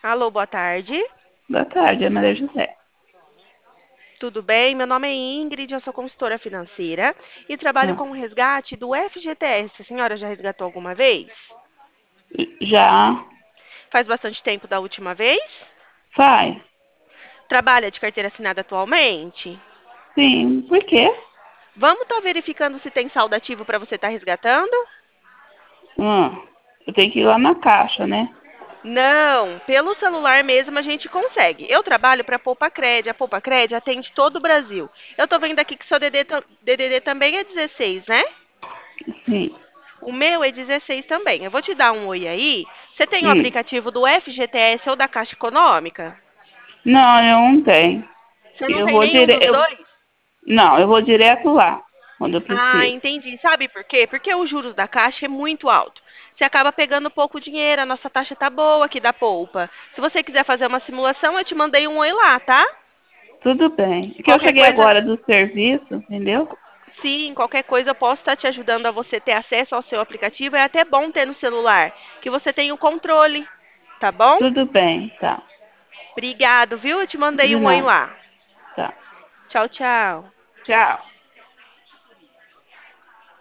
Alô, boa tarde. Boa tarde, é Maria José. Tudo bem? Meu nome é Ingrid, eu sou consultora financeira e trabalho Ah, com o resgate do FGTS. A senhora já resgatou alguma vez? já Faz bastante tempo da última vez? faz? Trabalha de carteira assinada atualmente? Sim, por quê? Vamos estar verificando se tem saldo ativo para você estar resgatando? Ah, eu tenho que ir lá na caixa, né? Não, pelo celular mesmo a gente consegue. Eu trabalho para a Poupa Cred. A Poupa Cred atende todo o Brasil. Eu tô vendo aqui que seu DDD também é 16, né? Sim. O meu é 16 também. Eu vou te dar um oi aí. Você tem o Hum. aplicativo do FGTS ou da Caixa Econômica? Não, eu não tenho. Você não Eu tem vou nenhum direto. dos dois? Não, eu vou direto lá quando eu Ah, preciso. entendi. Sabe por quê? Porque os juros da Caixa é muito alto. Você acaba pegando pouco dinheiro, a nossa taxa tá boa aqui da Poupa. Se você quiser fazer uma simulação, eu te mandei um oi lá, tá? Tudo bem. É que eu Qualquer cheguei coisa, agora do serviço, entendeu? sim, qualquer coisa eu posso estar te ajudando a você ter acesso ao seu aplicativo. É até bom ter no celular, que você tem o controle, tá bom? Tudo bem, tá. Obrigado, viu? Eu te mandei De um oi nada. lá. Tá. Tchau, tchau. Tchau.